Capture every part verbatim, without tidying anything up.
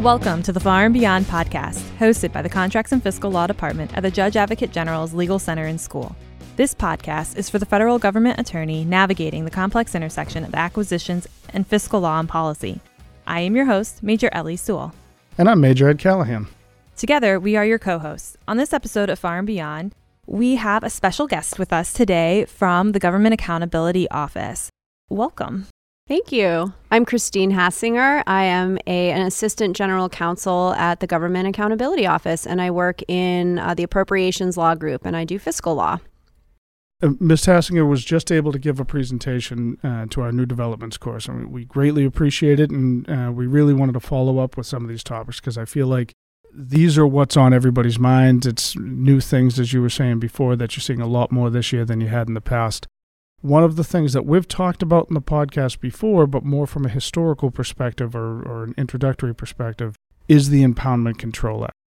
Welcome to the Far and Beyond podcast, hosted by the Contracts and Fiscal Law Department at the Judge Advocate General's Legal Center and School. This podcast is for the federal government attorney navigating the complex intersection of acquisitions and fiscal law and policy. I am your host, Major Ellie Sewell. And I'm Major Ed Callahan. Together, we are your co-hosts. On this episode of Far and Beyond, we have a special guest with us today from the Government Accountability Office. Welcome. Thank you. I'm Christine Hassinger. I am a, an assistant general counsel at the Government Accountability Office, and I work in uh, the Appropriations Law Group, and I do fiscal law. Uh, Miz Hassinger was just able to give a presentation uh, to our new developments course, and we, we greatly appreciate it, and uh, we really wanted to follow up with some of these topics because I feel like these are what's on everybody's minds. It's new things, as you were saying before, that you're seeing a lot more this year than you had in the past. One of the things that we've talked about in the podcast before, but more from a historical perspective or, or an introductory perspective, is the Impoundment Control Act.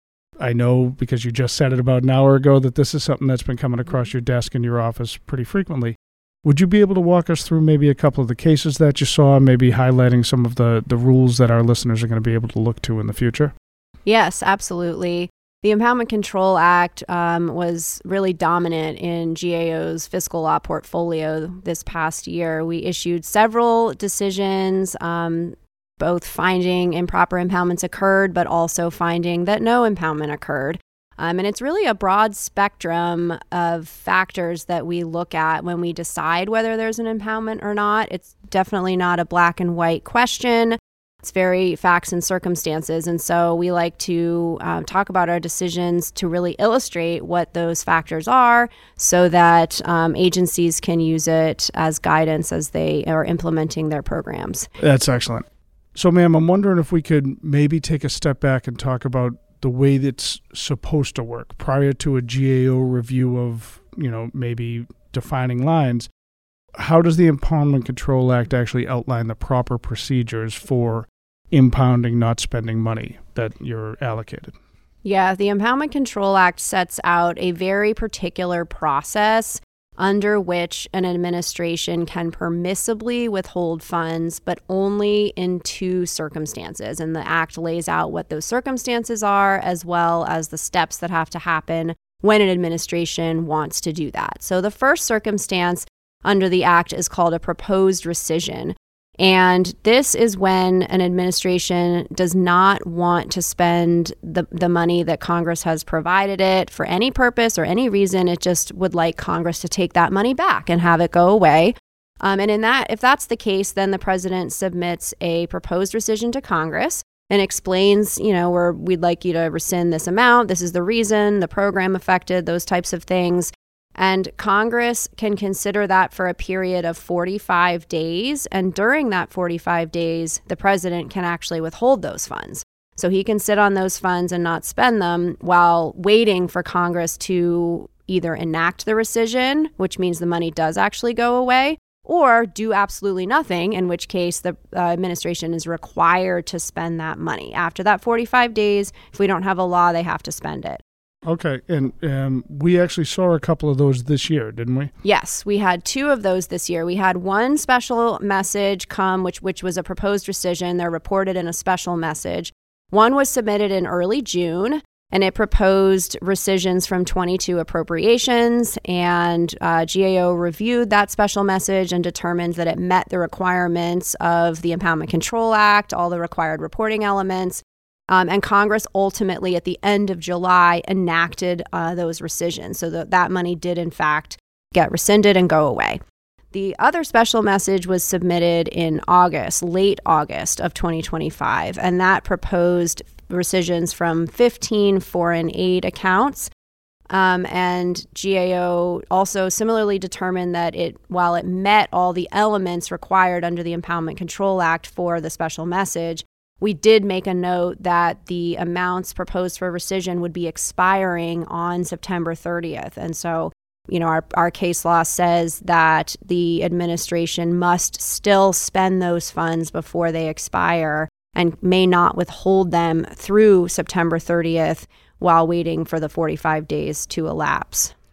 I know because you just said it about an hour ago that this is something that's been coming across your desk in your office pretty frequently. Would you be able to walk us through maybe a couple of the cases that you saw, maybe highlighting some of the, the rules that our listeners are going to be able to look to in the future? Yes, absolutely. The Impoundment Control Act um, was really dominant in G A O's fiscal law portfolio this past year. We issued several decisions, um, both finding improper impoundments occurred, but also finding that no impoundment occurred. Um, and it's really a broad spectrum of factors that we look at when we decide whether there's an impoundment or not. It's definitely not a black and white question. It's very facts and circumstances. And so we like to um, talk about our decisions to really illustrate what those factors are so that um, agencies can use it as guidance as they are implementing their programs. That's excellent. So, ma'am, I'm wondering if we could maybe take a step back and talk about the way that's supposed to work prior to a G A O review of, you know, maybe defining lines. How does the Impoundment Control Act actually outline the proper procedures for impounding, not spending money that you're allocated? Yeah, the Impoundment Control Act sets out a very particular process under which an administration can permissibly withhold funds, but only in two circumstances. And the Act lays out what those circumstances are, as well as the steps that have to happen when an administration wants to do that. So the first circumstance under the Act is called a proposed rescission. And this is when an administration does not want to spend the, the money that Congress has provided it for any purpose or any reason. It just would like Congress to take that money back and have it go away. Um, and in that, if that's the case, then the president submits a proposed rescission to Congress and explains, you know, where we'd like you to rescind this amount. This is the reason, the program affected, those types of things. And Congress can consider that for a period of forty-five days. And during that forty-five days, the president can actually withhold those funds. So he can sit on those funds and not spend them while waiting for Congress to either enact the rescission, which means the money does actually go away, or do absolutely nothing, in which case the uh, administration is required to spend that money. After that forty-five days, if we don't have a law, they have to spend it. Okay, and um, we actually saw a couple of those this year, didn't we? Yes, we had two of those this year. We had one special message come, which which was a proposed rescission. They're reported in a special message. One was submitted in early June, and it proposed rescissions from twenty-two appropriations, and uh, G A O reviewed that special message and determined that it met the requirements of the Impoundment Control Act, all the required reporting elements. Um, and Congress ultimately, at the end of July, enacted uh, those rescissions. So that that money did, in fact, get rescinded and go away. The other special message was submitted in August, late August of twenty twenty-five, and that proposed rescissions from fifteen foreign aid accounts. Um, and G A O also similarly determined that it, while it met all the elements required under the Impoundment Control Act for the special message, we did make a note that the amounts proposed for rescission would be expiring on September thirtieth. And so, you know, our, our case law says that the administration must still spend those funds before they expire and may not withhold them through September thirtieth while waiting for the forty-five days to elapse.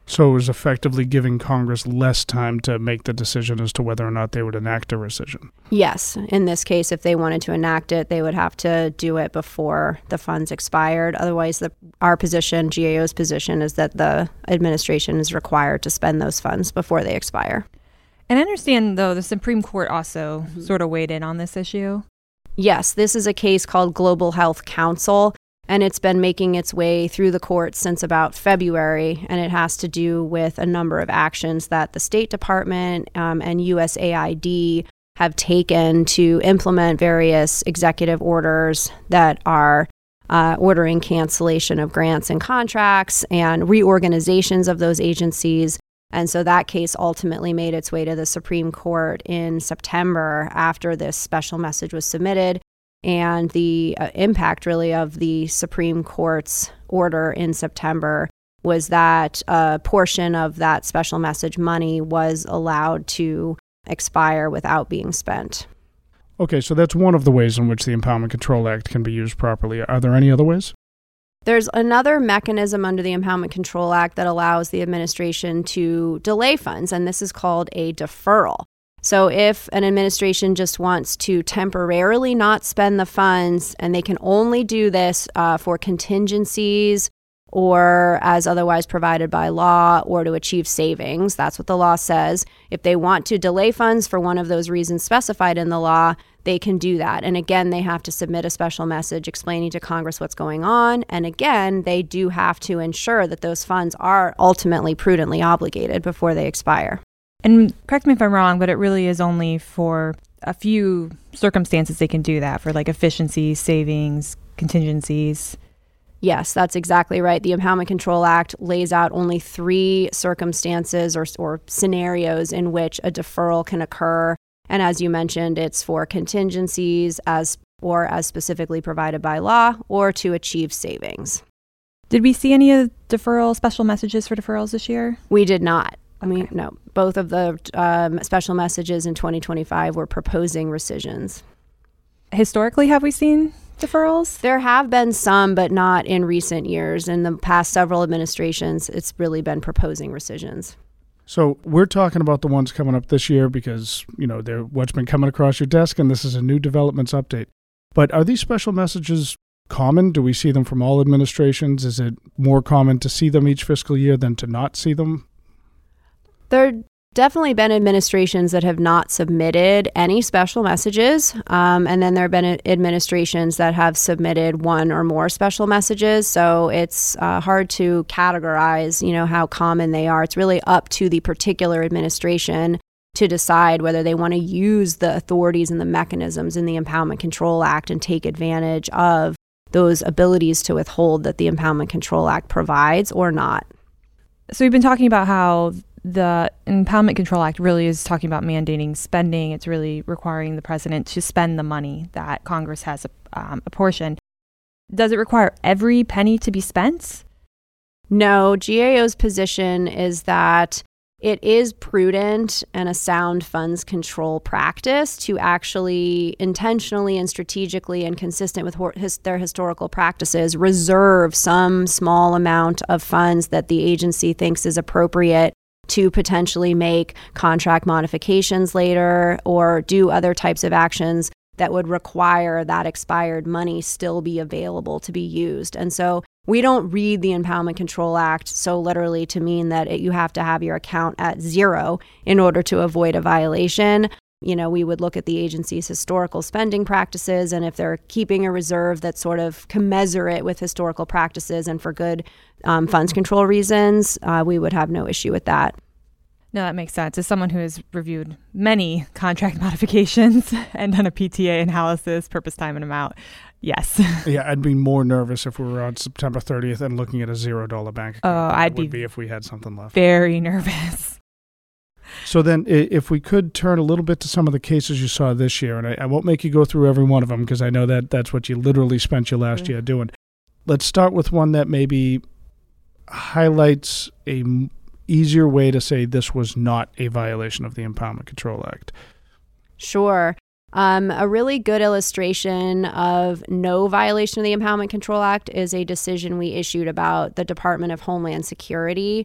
So it was effectively giving Congress less time to make the decision as to whether or not they would enact a rescission. Yes. In this case, if they wanted to enact it, they would have to do it before the funds expired. Otherwise, the, our position, G A O's position, is that the administration is required to spend those funds before they expire. And I understand, though, the Supreme Court also mm-hmm. sort of weighed in on this issue. Yes. This is a case called Global Health Council, and it's been making its way through the courts since about February, and it has to do with a number of actions that the State Department um, and U S A I D have taken to implement various executive orders that are uh, ordering cancellation of grants and contracts and reorganizations of those agencies. And so that case ultimately made its way to the Supreme Court in September after this special message was submitted. And the uh, impact, really, of the Supreme Court's order in September was that a portion of that special message money was allowed to expire without being spent. Okay, so that's one of the ways in which the Empowerment Control Act can be used properly. Are there any other ways? There's another mechanism under the Empowerment Control Act that allows the administration to delay funds, and this is called a deferral. So if an administration just wants to temporarily not spend the funds, and they can only do this uh, for contingencies or as otherwise provided by law or to achieve savings, that's what the law says. If they want to delay funds for one of those reasons specified in the law, they can do that. And again, they have to submit a special message explaining to Congress what's going on. And again, they do have to ensure that those funds are ultimately prudently obligated before they expire. And correct me if I'm wrong, but it really is only for a few circumstances they can do that, for like efficiency, savings, contingencies. Yes, that's exactly right. The Empowerment Control Act lays out only three circumstances or, or scenarios in which a deferral can occur. And as you mentioned, it's for contingencies as or as specifically provided by law or to achieve savings. Did we see any of deferral special messages for deferrals this year? We did not. I Okay. mean, no. Both of the um, special messages in twenty twenty-five were proposing rescissions. Historically, have we seen deferrals? There have been some, but not in recent years. In the past several administrations, it's really been proposing rescissions. So we're talking about the ones coming up this year because, you know, they're what's been coming across your desk, and this is a new developments update. But are these special messages common? Do we see them from all administrations? Is it more common to see them each fiscal year than to not see them? There have definitely been administrations that have not submitted any special messages. Um, and then there have been administrations that have submitted one or more special messages. So it's uh, hard to categorize, you know, how common they are. It's really up to the particular administration to decide whether they want to use the authorities and the mechanisms in the Empowerment Control Act and take advantage of those abilities to withhold that the Empowerment Control Act provides or not. So we've been talking about how the Empowerment Control Act really is talking about mandating spending. It's really requiring the president to spend the money that Congress has um, apportioned. Does it require every penny to be spent? No, G A O's position is that it is prudent and a sound funds control practice to actually intentionally and strategically and consistent with his, their historical practices reserve some small amount of funds that the agency thinks is appropriate to potentially make contract modifications later or do other types of actions that would require that expired money still be available to be used. And so we don't read the Empowerment Control Act so literally to mean that it, you have to have your account at zero in order to avoid a violation. You know, we would look at the agency's historical spending practices, and if they're keeping a reserve that's sort of commensurate with historical practices and for good um, funds control reasons, uh, we would have no issue with that. No, that makes sense. As someone who has reviewed many contract modifications and done a P T A analysis, purpose, time, and amount, yes. Yeah, I'd be more nervous if we were on September thirtieth and looking at a zero dollar bank account. Oh, I'd would be, be if we had something left. Very nervous. So then if we could turn a little bit to some of the cases you saw this year, and I, I won't make you go through every one of them because I know that that's what you literally spent your last mm-hmm. year doing. Let's start with one that maybe highlights a m- easier way to say this was not a violation of the Empowerment Control Act. Sure. Um, a really good illustration of no violation of the Empowerment Control Act is a decision we issued about the Department of Homeland Security.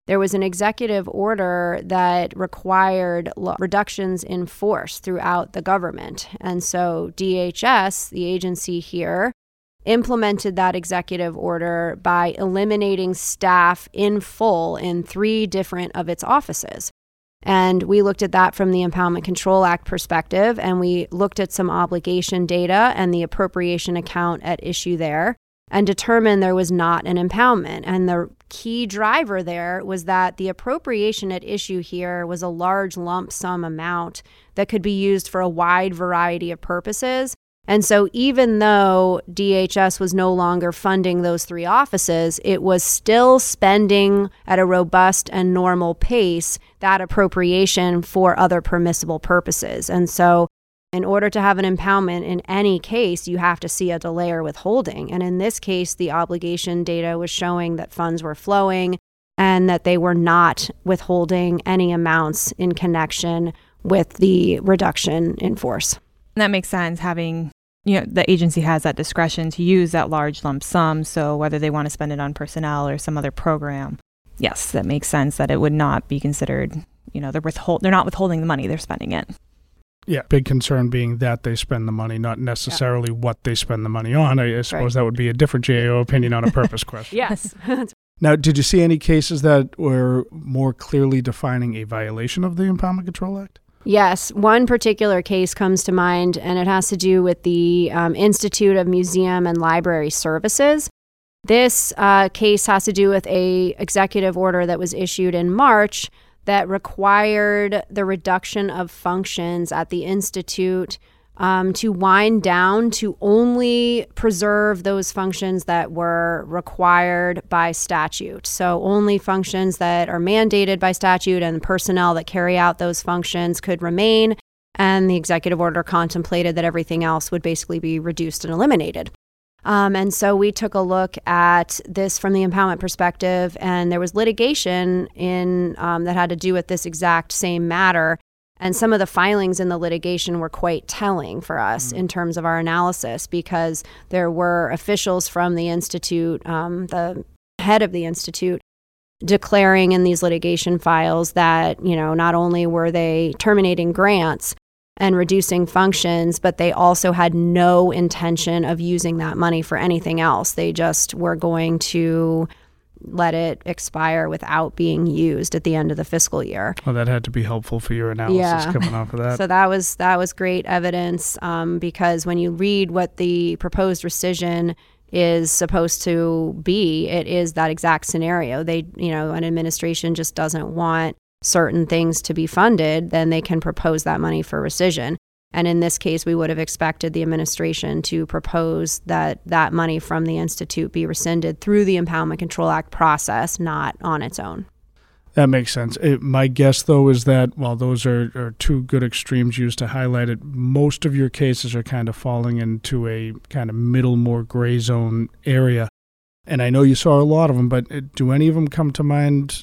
there was an executive order that required lo- reductions in force throughout the government. And so D H S, the agency here, implemented that executive order by eliminating staff in full in three different of its offices. And we looked at that from the Impoundment Control Act perspective, and we looked at some obligation data and the appropriation account at issue there and determined there was not an impoundment. And the key driver there was that the appropriation at issue here was a large lump sum amount that could be used for a wide variety of purposes. And so even though D H S was no longer funding those three offices, it was still spending at a robust and normal pace that appropriation for other permissible purposes. And so in order to have an impoundment in any case, you have to see a delay or withholding. And in this case, the obligation data was showing that funds were flowing and that they were not withholding any amounts in connection with the reduction in force. That makes sense, having, you know, the agency has that discretion to use that large lump sum. So whether they want to spend it on personnel or some other program, yes, that makes sense that it would not be considered, you know, they're withhold, they're not withholding the money, they're spending it. Yeah, big concern being that they spend the money, not necessarily yeah. what they spend the money on. I, I suppose right. that would be a different G A O opinion on a purpose question. Yes. Now, did you see any cases that were more clearly defining a violation of the Impoundment Control Act? Yes, one particular case comes to mind, and it has to do with the um, Institute of Museum and Library Services. This uh, case has to do with a executive order that was issued in March that required the reduction of functions at the Institute um, to wind down to only preserve those functions that were required by statute. So only functions that are mandated by statute and the personnel that carry out those functions could remain. And the executive order contemplated that everything else would basically be reduced and eliminated. Um, and so we took a look at this from the impoundment perspective, and there was litigation in um, that had to do with this exact same matter. And some of the filings in the litigation were quite telling for us mm-hmm. in terms of our analysis, because there were officials from the Institute, um, the head of the Institute, declaring in these litigation files that, you know, not only were they terminating grants and reducing functions, but they also had no intention of using that money for anything else. They just were going to let it expire without being used at the end of the fiscal year. Well, that had to be helpful for your analysis yeah. coming off of that. So that was that was great evidence um, because when you read what the proposed rescission is supposed to be, it is that exact scenario. They, you know, an administration just doesn't want certain things to be funded, then they can propose that money for rescission. And in this case, we would have expected the administration to propose that that money from the Institute be rescinded through the Impoundment Control Act process, not on its own. That makes sense. It, my guess, though, is that while those are, are two good extremes used to highlight it, most of your cases are kind of falling into a kind of middle, more gray zone area. And I know you saw a lot of them, but do any of them come to mind?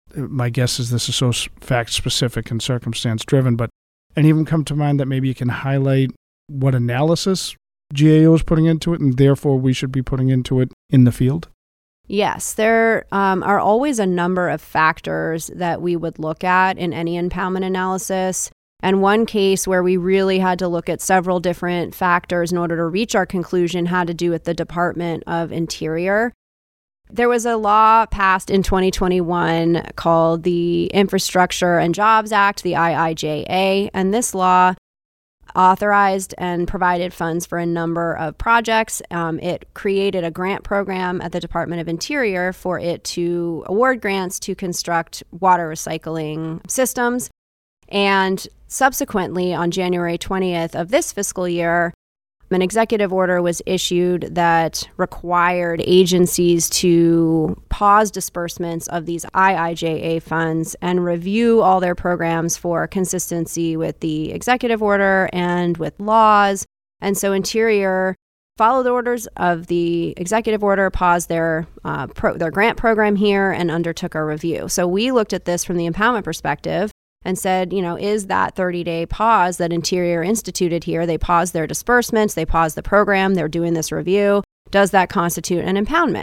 My guess is this is so fact-specific and circumstance-driven, but any of them come to mind that maybe you can highlight what analysis G A O is putting into it, and therefore we should be putting into it in the field? Yes, there um, are always a number of factors that we would look at in any impoundment analysis. And one case where we really had to look at several different factors in order to reach our conclusion had to do with the Department of Interior. There was a law passed in twenty twenty-one called the Infrastructure and Jobs Act, the I I J A, and this law authorized and provided funds for a number of projects. Um, it created a grant program at the Department of Interior for it to award grants to construct water recycling systems. And subsequently, on January twentieth of this fiscal year, an executive order was issued that required agencies to pause disbursements of these I I J A funds and review all their programs for consistency with the executive order and with laws. And so Interior followed the orders of the executive order, paused their uh, pro- their grant program here, and undertook a review. So we looked at this from the impoundment perspective and said, you know, is that thirty-day pause that Interior instituted here? They paused their disbursements, they paused the program, they're doing this review. Does that constitute an impoundment?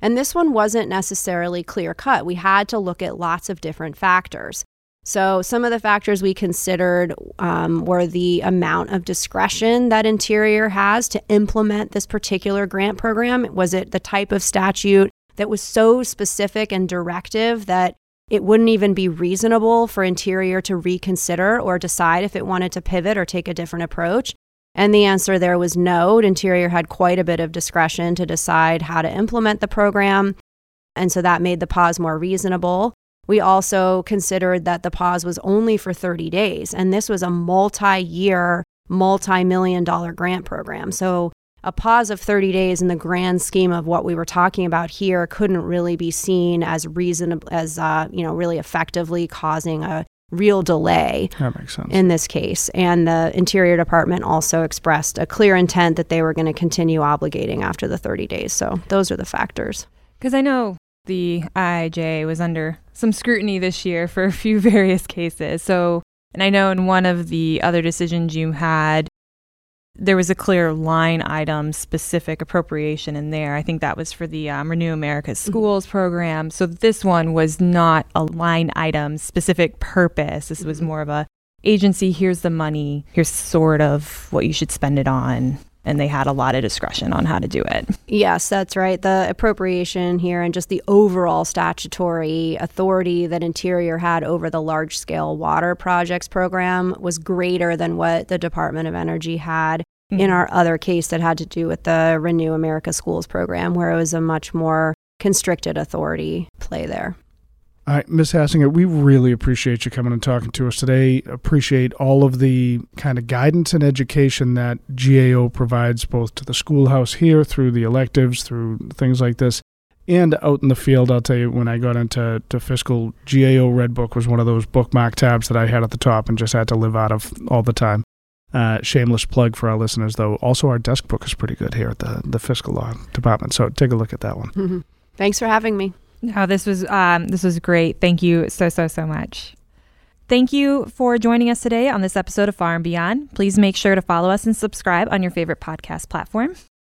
And this one wasn't necessarily clear cut. We had to look at lots of different factors. So some of the factors we considered um, were the amount of discretion that Interior has to implement this particular grant program. Was it the type of statute that was so specific and directive that it wouldn't even be reasonable for Interior to reconsider or decide if it wanted to pivot or take a different approach? And the answer there was no. Interior had quite a bit of discretion to decide how to implement the program, and so that made the pause more reasonable. We also considered that the pause was only for thirty days, and this was a multi-year, multi-million dollar grant program. So a pause of thirty days in the grand scheme of what we were talking about here couldn't really be seen as reasonable, as uh, you know, really effectively causing a real delay. That makes sense. In this case. And the Interior Department also expressed a clear intent that they were going to continue obligating after the thirty days. So those are the factors. Because I know the I I J was under some scrutiny this year for a few various cases. So, and I know in one of the other decisions you had, there was a clear line item specific appropriation in there. I think that was for the um, Renew America's Schools program. So this one was not a line item specific purpose. This was more of a agency, here's the money, here's sort of what you should spend it on. And they had a lot of discretion on how to do it. Yes, that's right. The appropriation here and just the overall statutory authority that Interior had over the large-scale water projects program was greater than what the Department of Energy had mm-hmm. in our other case that had to do with the Renew America Schools program, where it was a much more constricted authority play there. All right, Miz Hassinger, we really appreciate you coming and talking to us today. Appreciate all of the kind of guidance and education that G A O provides both to the schoolhouse here through the electives, through things like this, and out in the field. I'll tell you, when I got into to fiscal, G A O Red Book was one of those bookmark tabs that I had at the top and just had to live out of all the time. Uh, shameless plug for our listeners, though. Also, our desk book is pretty good here at the, the fiscal law department, so take a look at that one. Mm-hmm. Thanks for having me. No, this was um, this was great. Thank you so, so, so much. Thank you for joining us today on this episode of Far and Beyond. Please make sure to follow us and subscribe on your favorite podcast platform.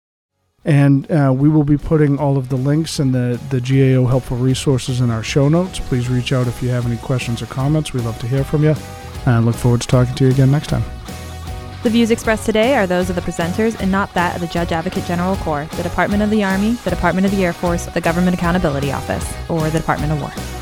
And uh, we will be putting all of the links and the, the G A O helpful resources in our show notes. Please reach out if you have any questions or comments. We'd love to hear from you. And look forward to talking to you again next time. The views expressed today are those of the presenters and not that of the Judge Advocate General Corps, the Department of the Army, the Department of the Air Force, the Government Accountability Office, or the Department of War.